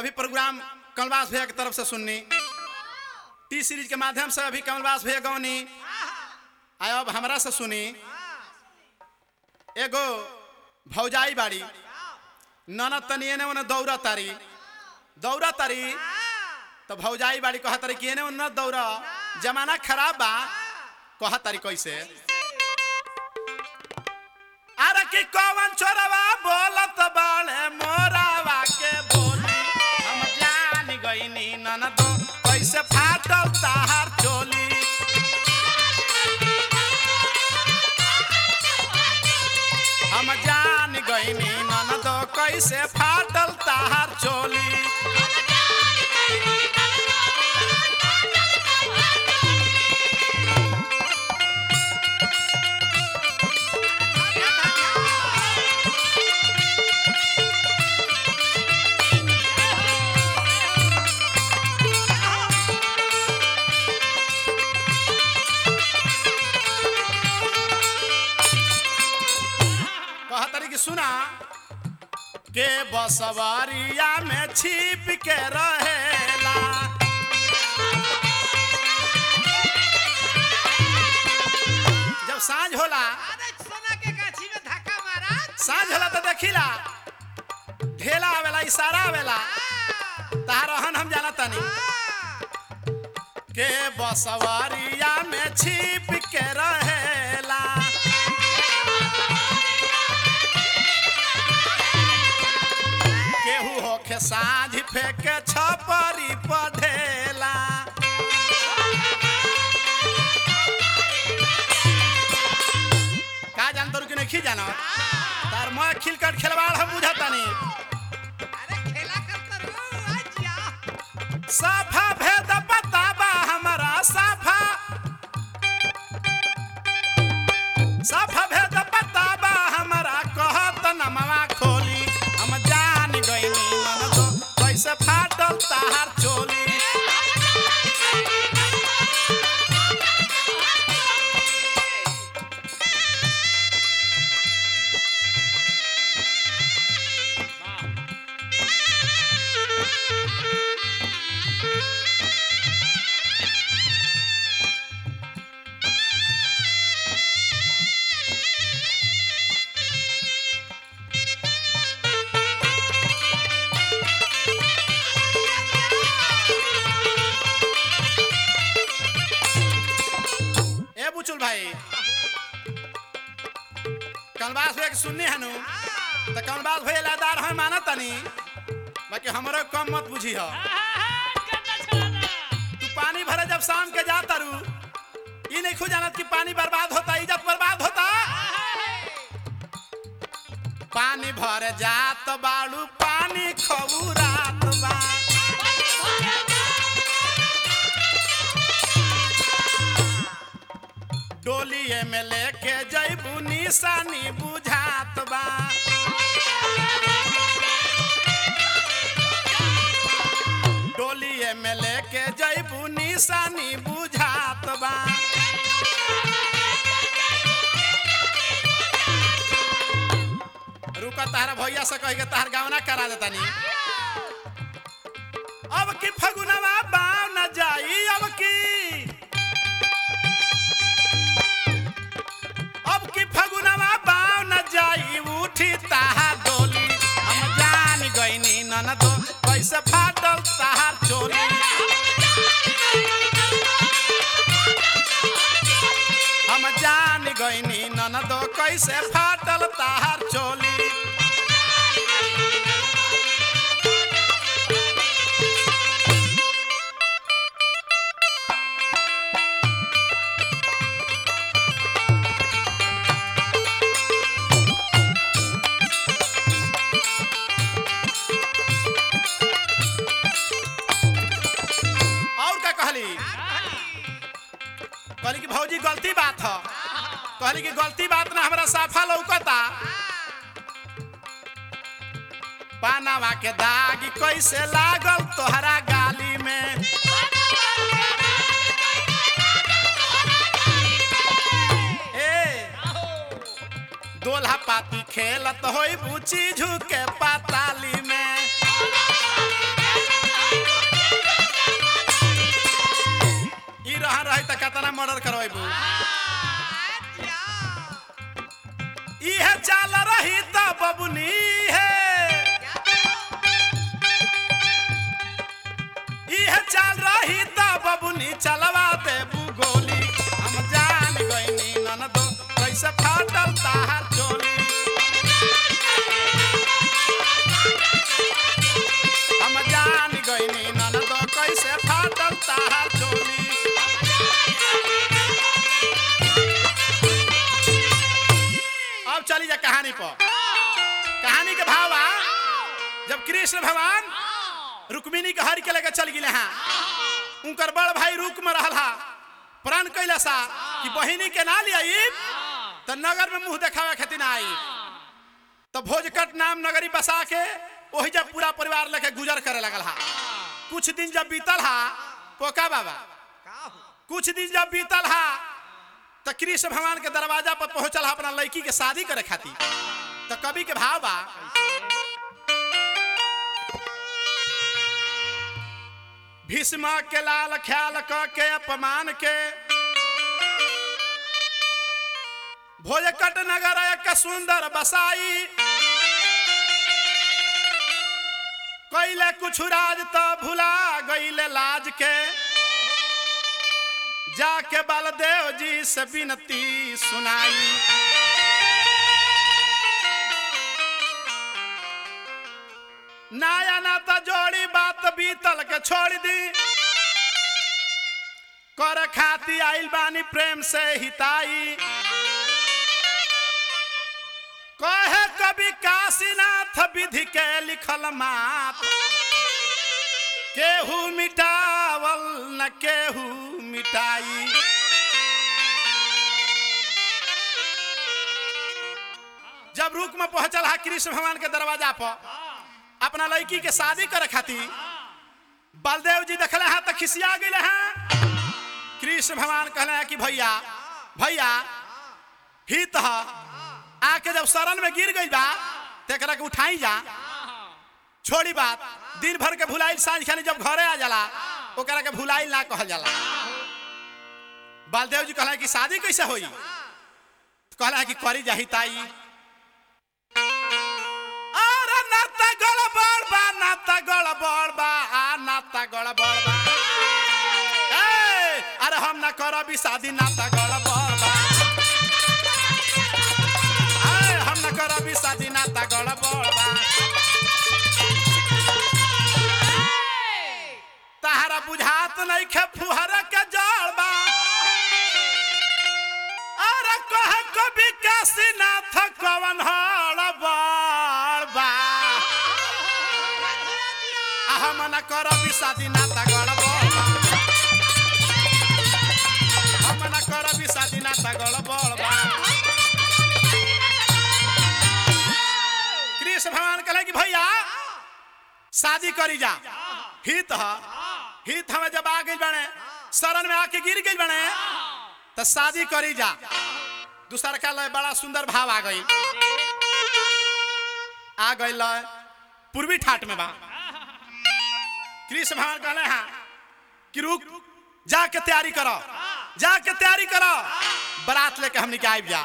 अभी प्रोग्राम कमलवास भैया की तरफ से सुननी, टी सीरीज के माध्यम से अभी कमलवास भैया गौनी आयो। अब हमरा से सुनी, एगो भौजाई बाड़ी ननद तनी एने ओने दौड़ा तारी तो भौजाई बाड़ी कहा तारी कि एने ओने दौड़ा, जमाना खराब बा। कहा तारी कैसे, अरे कि कौन चोरवा बोलत बाड़े मोरावा के बोली, हम जान गईनी ननद कैसे फाटल ताहार चोली। हम जान गईनी ननद कैसे फाटल ताहार चोली। सुना के बसवरिया में छिप के रहेला, जब सांझ होला सोना के गाछी में धक्का मारा, सांझ होला तो देखिला ढेला आवेला, इशारा आवेला, तार रहन हम जाना तनी के बसवरिया में छिप के रहेला। केहू होके साँझ फेंके छपरी पढ़ेला, का जान तोर के नहीं जाना, तार मैं खिलकट खिलवाड़ हम बुझातानी। अरे खेला करता रो आजा, साफा भेद बताबा हमारा, साफा भेद बताबा हमारा, कहत नमवा खोली। हम जान गईनी ननद कैसे फाटल ताहार चोली। बुचुल भाई कमलवास भैया सुननी है नु तो कमलवास भैया लादार है माना तनी, बाकी हमारा कम मत बुझी हो। तू पानी भरे जब शाम के जाता रू, ये नहीं खु जानत कि पानी बर्बाद होता, इज्जत बर्बाद होता। पानी भरे जात बाड़ू, पानी खबूरात बा, डोलिए में लेके जैबू निशानी बुझात बा। डोलिए में लेके जैबू निशानी बुझात बा। रुका तारा भैया से कह के तार गावना करा देता नी। अब की फगुनवा बाव न जाई, अब की फगुनवा बाव न जाई, उठी ताहार डोली। हम जान गईनी ननद कैसे फाटल ताहार चोली। हम जान गईनी ननद कैसे फाटल ताहार चोली। कहली कि भौजी गलती बात है, कहली कि गलती बात ना हमरा साफा लौकता। पानावा के दाग कैसे लागल तोहरा गाली में, दोल्हा पाती खेलत होई बुची झुके पाताली में। मर्डर करवाइबू अच्छा इहे चाल रही त बबुनी है इहे चाल रही त बबुनी चलवा देबू गोली हम जान गइनी ननदो कैसे फाटल ताहार चोली हम जान गइनी ननदो कैसे फाटल ताहार चोली अब चली जा कहानी पर कहानी के भावा जब कृष्ण भगवान रुक्मिणी के हर के लेके चल गिले हाँ उनकर बड़ भाई रुक में रहा प्राण कैला सा कि बहिनी के ना लिया तो नगर में मुंह देखावे खातिर ना आई तो भोजकट नाम नगरी बसा के वही जब पूरा परिवार लेके गुजर करे लगल हा कुछ दिन जब बीतल हा पोका बाबा कुछ दिन जब बीतल हा तो कृष्ण भगवान के दरवाजा पर पहुंचल अपना लड़की के शादी करे खातिर तो कवि के भाव बा भीष्म के लाल ख्याल के अपमान के भोजकट नगर एक सुंदर बसाई कैले कुछ राज तो भुला गईले लाज के जाके बलदेव जी से विनती सुनाई नाया ना तो जोड़ी बात बीतल के छोड़ दी कर खाती आइल बानी प्रेम से हिताई कहे कवि काशीनाथ विधि के लिखल मात केहू मिटावल न केहू मिटाई जब रुक में पहुंचल हा कृष्ण भगवान के दरवाजा पर अपना लड़की के शादी करे खातिर बलदेव जी देखले हैं तो खिसिया गए हैं कृष्ण भगवान कहले हैं कि भैया भैया हित आके जब शरण में गिर गई बा तेकरा के उठाई जा छोड़ी बात दिन भर के भुलाइल सांझ खानी जब घरे आ जाला ओकरा के भुलाइल ना कहल जाला बलदेव जी कहले कि शादी कैसे होई कहला कि करी जाही ताई अरे नाता गड़बड़ बा नाता गड़बड़ बा नाता गड़बड़ बा अरे हम ना करबी शादी नाता गड़बड़ बा हम ना करबी शादी नाता गड़बड़ बा तहरा बुझात नहीं खे फुहरा के जड़ बा अरे कहे कभी काशीनाथ कवन हड़बड़ बा हम ना करबी शादी नाता गड़बड़ बा हम ना करबी शादी नाता गड़बड़ बा कृष्ण भगवान कहले कि भैया शादी करी जा हित हमें जब आ गई बने शरण में आके गिर गई बने तो शादी करी जा दूसरा का लय बड़ा सुंदर भाव आ गई लय पूर्वी ठाट में बा कृष्ण भगवान कहले हाँ कि रुक जाके तैयारी करो बारात लेके हमनी के आइब जा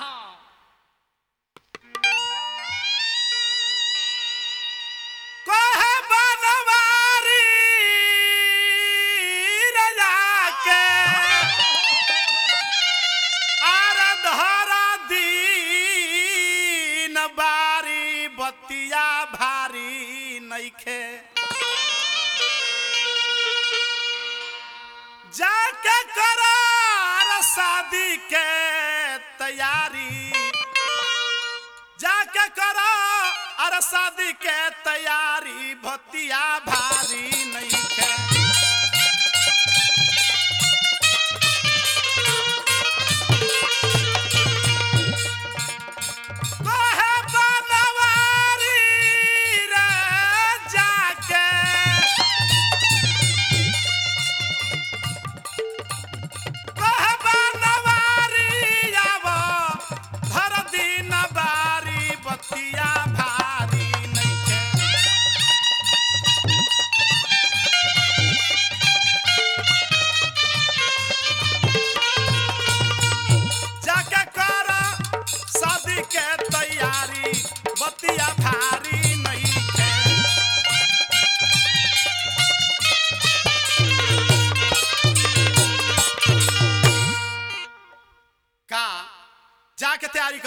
बतिया भारी नइखे जाके करार शादी के तैयारी जाके करो अरे शादी के तैयारी बतिया भारी नइखे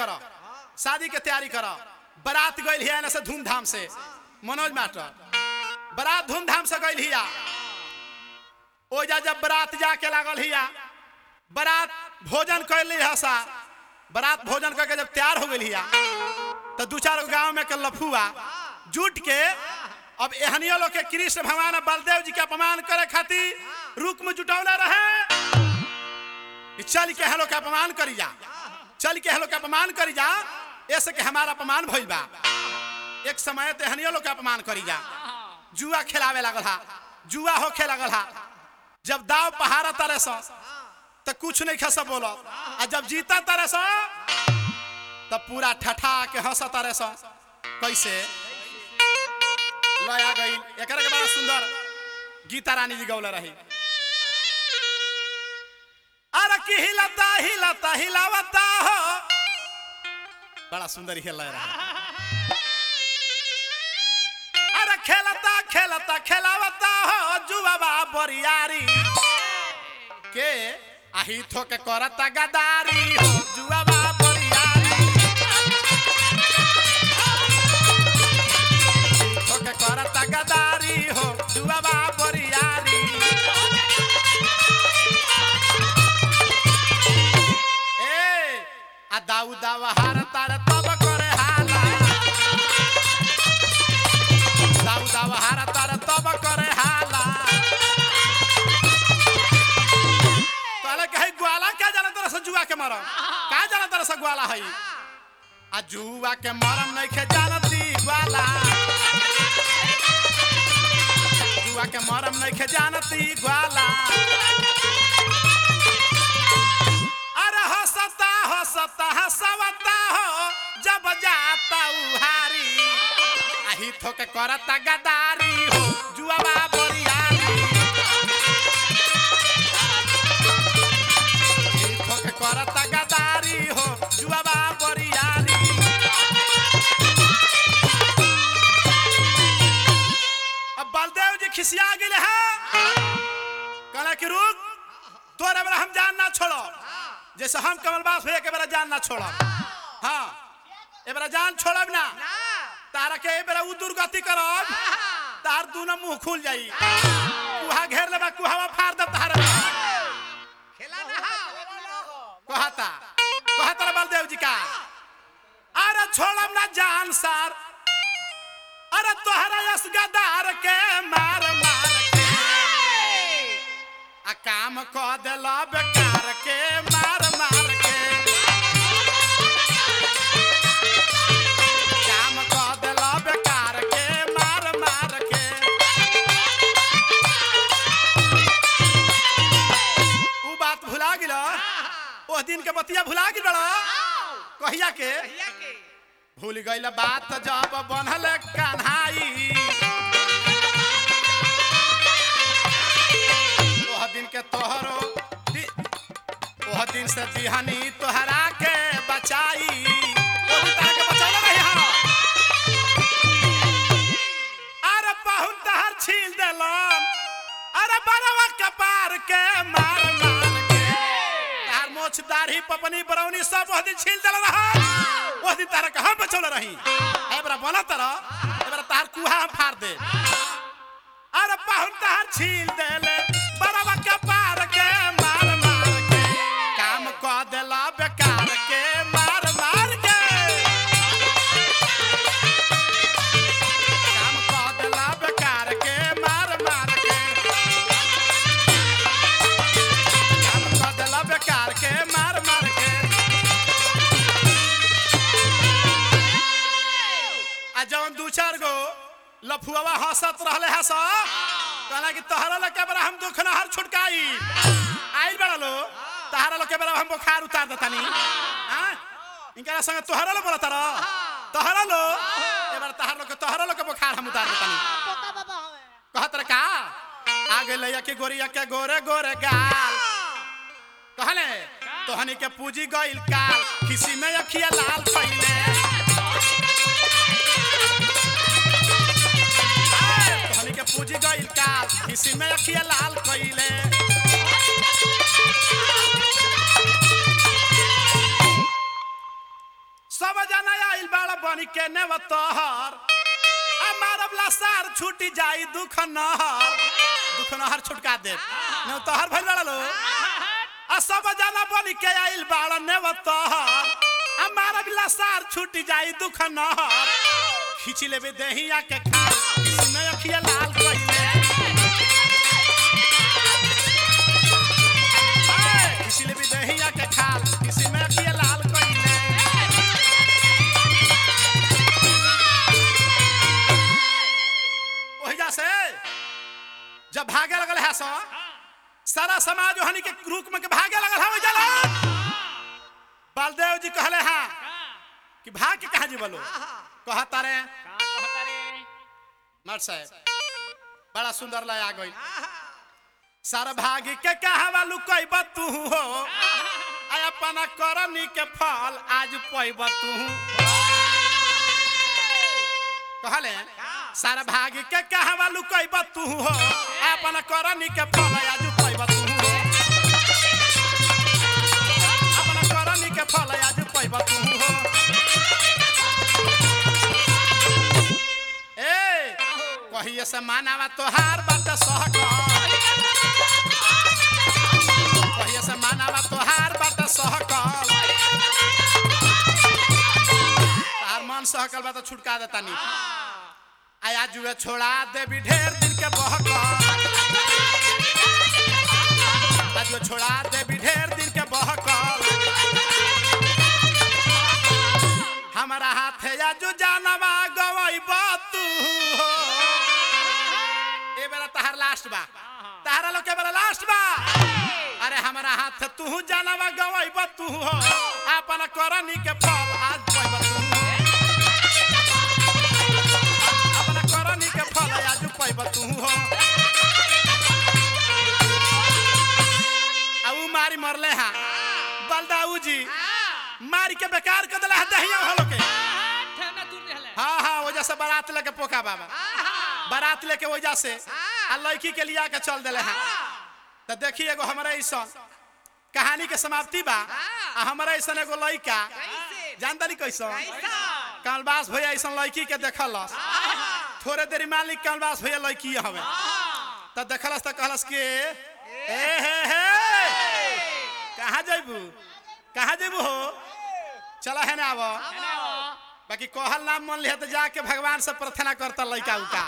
करो, शादी के तैयारी करो। बारात गइल हिया ना से धूमधाम से, मनोज मास्टर बारात धूमधाम से गइल हिया। ओजा जब बारात जाके लागल हिया, बारात भोजन कैली हसा, बारात भोजन करके जब तैयार हो गई हिया तो दू चार गांव में के लफुआ जुट के अब एहनियो लोग के कृष्ण भगवान बलदेव जी के अपमान करे खातिर रुक में जुटौले रहे। चल के हम लोग के अपमान करी जा, चल के हम लोग के अपमान करी जा, ऐसे के हमारा अपमान भइल बा। एक समय ते एहनियो लोग के अपमान करी जा। जुआ खिलावे लागल हा, जुआ होखे लागल हा। जब दाव पहाड़ा तारे सो तो कुछ नहीं खस बोलो, और जब जीता तारे सो तब पूरा ठठा के हंस तारे सो। कैसे लया गई एक के बड़ा सुंदर गीता रानी जी गौले रही। अरे की हिलता हिलता हिलावता हो, बड़ा सुंदर हिल रहा। अरे खेलता खेलता खेलावता हो जुआबा बरियारी के आही थो के करता गदारी हो जुआबा बरियारी थो के करता गदारी हो जुआबा बरियारी। ए आ दाऊदा हार तार तब करे हाला, दाऊदा हार तार तब करे हाला। ग्वाला क्या जाना तरह से जुआ के मरम, क्या जाना तरह से ग्वाला है। आ जुआ के मरम नहीं खे जानती ग्वाला, जुआ के मरम नहीं खे जानती ग्वाला। अरे हंसता हंसता हंसवता हो जब जाता उहारी, आही थो के करता गदारी हो जुआबा बरियारी। करता गदारी हो जुआबा बरियारी। अब बलदेव जी खिसिया गए हैं, कहला कि रुक तोरे बेरा हम जान ना छोड़ो, जैसे हम कमलबास हुए के बेरा जान ना छोड़ो। हाँ ए बेरा जान छोड़ब ना, तारा के ए बेरा उ दुर्गति करब, तार दोनों मुंह खुल जाई। कुहा घेर लेबा, कुहावा फाड़ दे तार कहता कहता बलदेव जी का। अरे छोड़ब ना जान सार, अरे तोहरा यस गदार के मार मार के आ काम क देला बेकार के मार मार के, काम क देला बेकार के मार मार के। उ बात भुला गिला, ओ दिन के बतिया भुला गई बड़ा। कहिया के भूल गई बात जब बनल कन्हाई, ओह दिन के तोहरो ओह दिन से दिहनी तोहरा के बचाई। ओ दिन तोहरा के बचाना नहीं है। अरे बहुत तहर छील देलन, अरे बरवा कपार के मार मार मोछ दाढ़ी पपनी बरौनी सब वह दिन छील देला रहा। वह दिन तारा कहां बचौल रही, एबरा बोला तारा एबरा तार कुहा हम फाड़ दे। अरे पाहुन तार छील देले बरवा के पार के मार मार के, काम क देला बेकार के मार मार के, काम क देला बेकार के मार मार के, काम क देला बेकार के मार मार के। आ जवन दू चार गो लफुआवा हंसत रहले हंस, कहला कि तोहरा लोग के बरा हम दुख न हर छुटकाई आइल बड़ा लो, तोहरा लोग के बरा हम बुखार उतार देतानी। हां इनका संग तोहरा लोग बोलत रह, तोहरा लो एबार तोहरा लोग के बुखार हम उतार देतानी। कहत रे का आ गेलैया के गोरिया के गोरे गोरे गाल, कहले तोहनी के पूजी गइल काल, किसी में अखिया लाल पहिले, तोहनी के पूजी गइल काल, किसी में अखिया लाल पहिले। बन के नेवतहर मारब लासार छूटी जाई दुख नहर छुटका दे नेवतहर भइल बड़ा लो आ सब जना बन के आइल बाड़ा नेवतहर मारब लासार छूटी जाई दुख नहर खींच लेबे देहिया के खाल किसी में अखिया लाल कइले खींच लेबे देहिया के खाल किसी में अखिया लाल कइले ओहिजा से जब भागे लगल है सो सारा समाज ओहनी के रुक में के भागे लगल है ओहिजा बलदेव जी कहले हां कि भाग के कहां जी बोलो कहता रे मर साहब बड़ा सुंदर लया गई सारा भागी के कहवा लुकैब तू हो आय अपना करनी के फल आज पैब तू कहले सारा भागी के कहवा लुकैब तू हो आय अपना करनी के फल आज पैब तू हो अपना करनी के फल आज पैब तू हो कहिए से मानावा तोहार बात सहकल कहिए से मानावा तोहार बात सहकल तार मन सहकल बा तो छुटका देता नी आया जुए छोड़ा देवी ढेर दिन के बहकल आज छोड़ा देवी ढेर दिन के बहकल हमारा हाथ या जो जानवा गवई तू हो ए बेरा तहार लास्ट बा तहारा लोग के बेरा लास्ट बा अरे हमारा हाथ तू जानवा गवई तू हो अपन करनी के फल आज पैब तू अपन करनी के फल आज पैब तू हो आ उ मारी मरले हा बलदाऊ जी मारी के बेकार कर देला दहिया होलो के हाँ हाँ वजह से बारात लेके पोखा बाबा बारात लेके वजह से आ लड़की के लिया के चल दिले हैं तो देखिए एगो हमारे ऐसा कहानी के समाप्ति बा आ हमारे ऐसा एगो लड़का जानता नहीं कैसा कालबास भैया ऐसा लड़की के देखलस थोड़े देरी मालिक कालबास भैया लड़की हवे तो देखलस तो कहलस के कहाँ जेबू हो चला है ना आव बाकी कहल नाम मन लिया तो जाके भगवान से प्रार्थना करता लड़का उका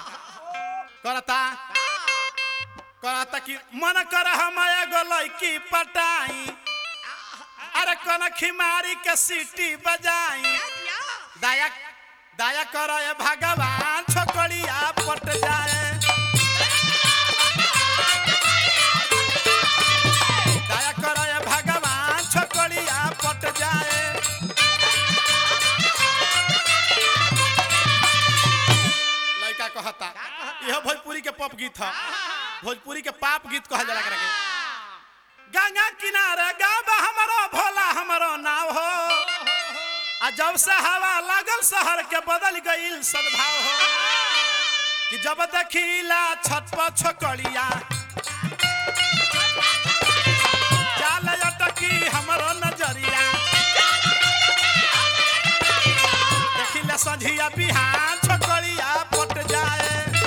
करता कि मन कर हम एगो लड़की पटाई अरे कन खिमारी के सीटी बजाई दया दया कर भगवान छोकरिया पट जाए दया कर भगवान छोकरिया पट जाए कहता यह भोजपुरी के पॉप गीत है भोजपुरी के पाप गीत कहल जाला करके गंगा किनारे गाबा हमारो भोला हमारो नाव हो आ जब से हवा लागल शहर के बदल गईल सद्भाव हो कि जब देखिला छत पर छोकरिया चाल अटकी हमारो नजरिया देखिला संझिया बिहान छोकरिया पट जाए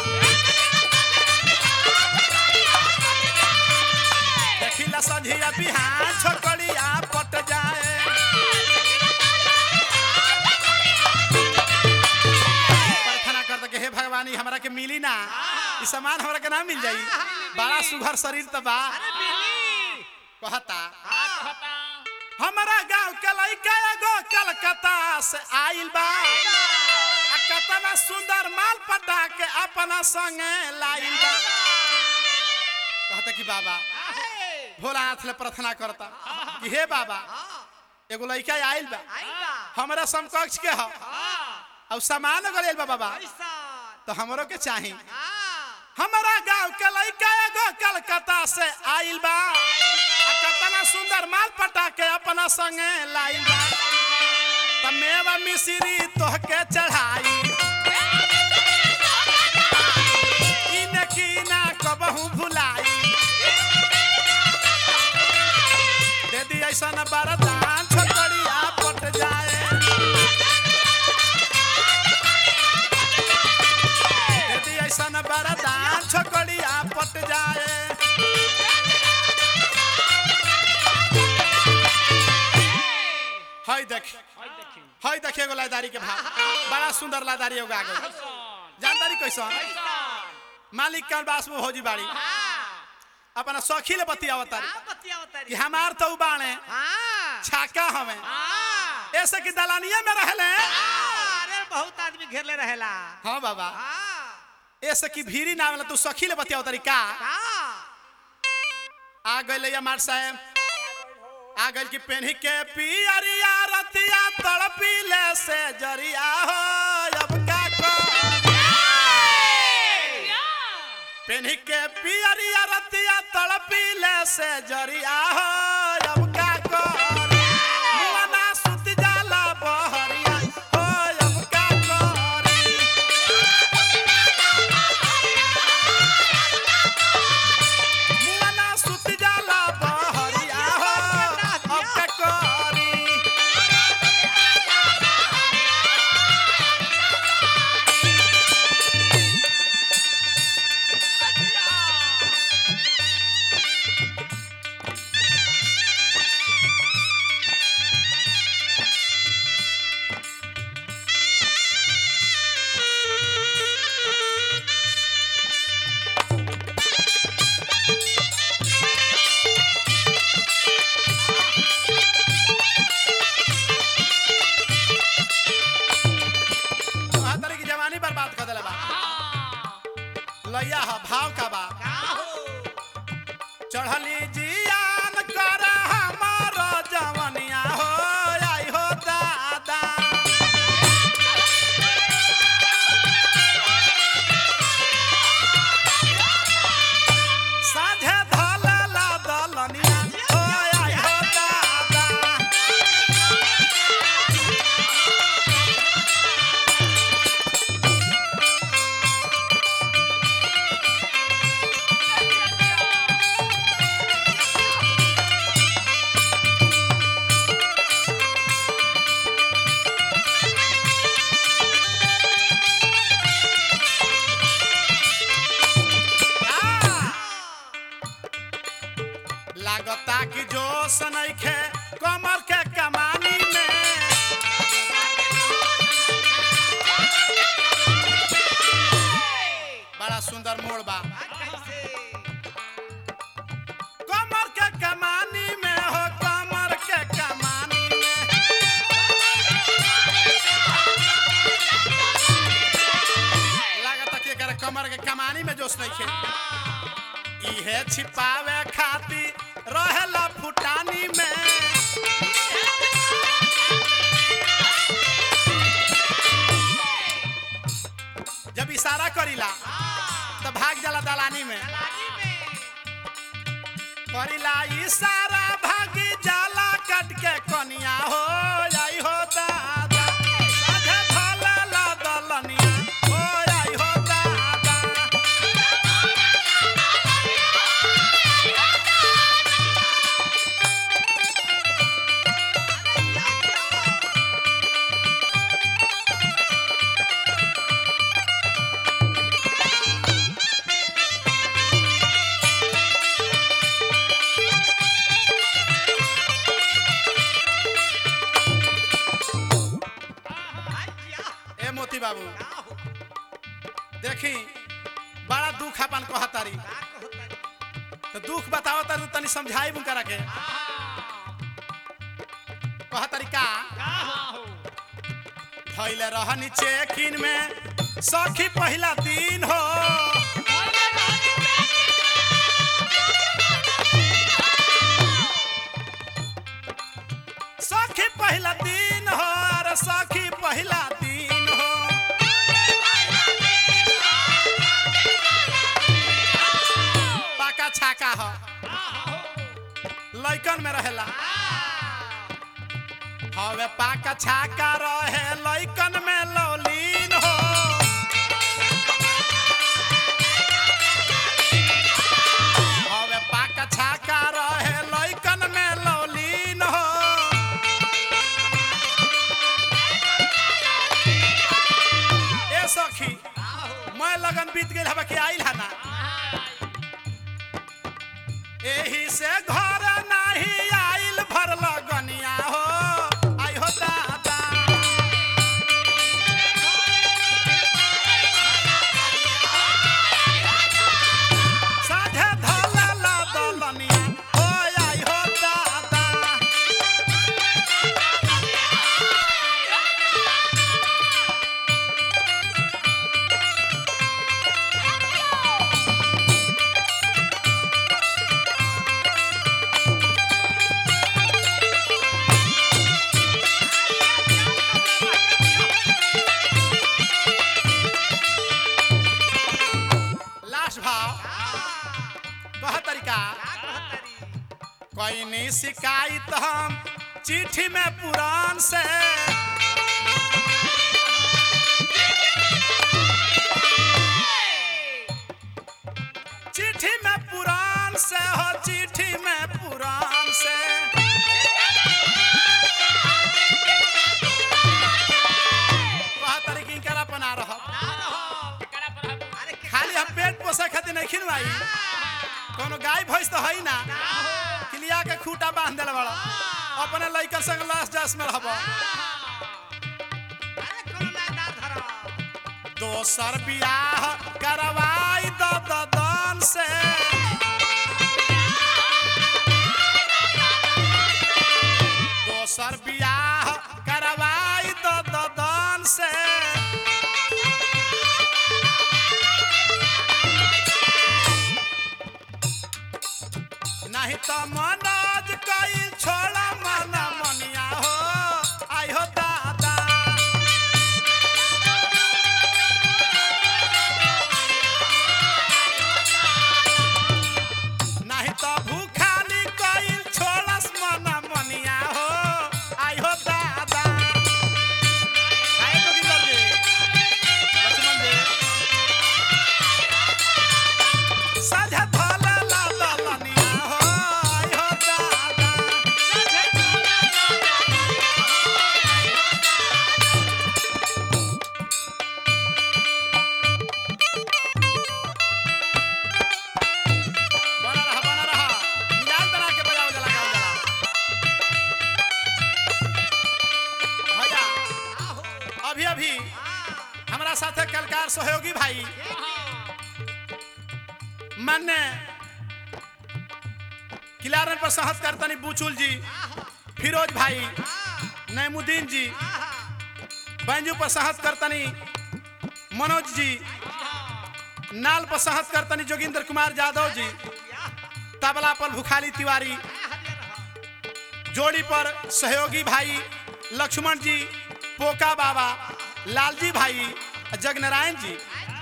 देखिला संझिया बिहान छोकरिया पट जाए प्रार्थना करता कि हे भगवानी हमरा के मिली ना ई सामान हमरा के ना मिल जाई बड़ा सुघर शरीर त बा कहता हमारा गांव के लइका एगो कलकत्ता से आइल बा कतना सुंदर माल पटा के अपना संगे लाइल बा कहता कि बाबा भोलानाथ ले प्रार्थना करता कि हे बाबा एगो लइका आइल बा हमरा समकक्ष के ह और सामान गलेल बा बाबा तो हमरो के चाही हमारा गांव के लइका एगो कलकत्ता से आइल बा कतना सुंदर माल पटा के अपना संगे लाइल बा तमेवा मिश्री तोहके चढ़ाई इने की ना कबहू भुलाई दे दी ऐसा न बरदान छोकरिया पट जाए देख हई देखी हई देखिए एगो लादारी के भाव बड़ा सुंदर लादारी एगो आ गई जानदारी कैसन मालिक के बास में होजी बाड़ी अपना सखी ले बतियावत कि हमार तो बाणे छाका हमें ऐसे कि दलानिया में रहले अरे बहुत आदमी घेरले रहेला हाँ बाबा ऐसे कि भीरी ना वाला तू सखी ले बतियावत का आ गइले हमार साहब आ गइल की पेन्ही के पियरिया रतिया तड़पीले से जरिया हो अब का पेन्ही के पियरिया रतिया तड़पीले से जरिया हो अब का करी मुआना सुत जाला बहरिया हो अब का करी मुआना सुत जाला बहरिया हो अब का करी बर्बाद कर दिला बा लैया हा भाव का बा चढ़ली जियान कर हमार जवनिया हो आई हो दादा साझे धलला दलनिया हो आई हो दादा लागता कि जोश नइखे कमर के कमानी में बड़ा सुंदर मोड़ बा कमर के कमानी में हो कमर के कमानी में लागता कि एकर कमर के कमानी में जोश नइखे इहे छिपावे खातिर रहेला फुटानी में जब इशारा करीला तो भाग जाला दलानी में करीला इशारा भागी जाला कट के कनिया हो आई हो दादा साझे धलला दलनिया हो आई हो दादा मोती बाबू देखी बड़ा दुख अपन कहतारी तो दुख बताओ तारी तनी समझाई बुन के कहतारी का थैले रहनी चेकिन में सखी पहला दिन हो सखी पहला दिन हो अरे सखी पहला दिन हो पाका छाका हो लइकन में रहेला हवे पाका छाका रहे लइकन में लौलीन हो हवे पाका छाका रहे लइकन में लौलीन हो ए सखी मैं लगन बीत गेल हवे के आइल हना एही से घर नाही आइल भर लगनिया हो आई होता कोई नहीं शिकायत हम चिट्ठी में पुराण से चिट्ठी में पुराण से हो चिट्ठी में पुराण से वह तरीके करा बना रहा खाली हम पेट पोसे खातिर नहीं खिलवाई कोनो गाय भैंस तो है ना किलिया के खूटा बांध देले बड़ा अपने लइका संग लाश जास में रहबो दोसर बियाह करवाई दान से दोसर बियाह करवाई दान से नहीं तो मनोज कई छोड़ा मना मनिया हो आई हो दादा नहीं तो भूखाली कई छोड़स मना मनिया हो आई हो दादा काहे तो की करबे लक्ष्मण जी साझा भला ला मनिया हो आई हो दादा बना रहा मिजाज बना के बजाओ जला गाओ जला भैया अभी अभी हमारा साथे कलकार सहयोगी भाई मान्य किलारन पर सहस करतनी बुचुल जी फिरोज भाई नईमुद्दीन जी बैंजू पर सहस करतनी मनोज जी नाल पर सहस करतनी जोगिंदर कुमार यादव जी तबला पर भुखाली तिवारी जोड़ी पर सहयोगी भाई लक्ष्मण जी पोका बाबा लालजी भाई जगनारायण जी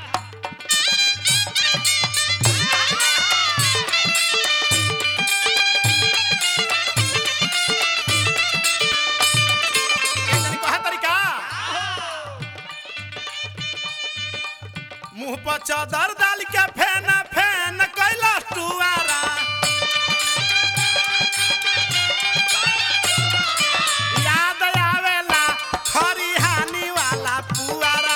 मुंह पर चादर डाल के फेन फेन कैला टुआरा याद आवेला खरिहानी वाला पुआरा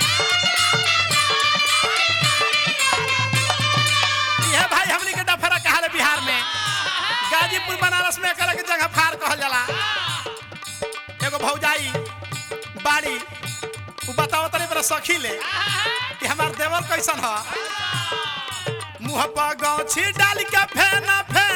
यह भाई हमनी के डफरा कहाले बिहार में गाजीपुर बनारस में एकरा के जगह फार कहल जाला एगो भौजाई बाड़ी उ बताओ तनी बड़ा सखी ले कि हमार देवर कैसन ह मुंह पर गौछी डाल के फेन फेन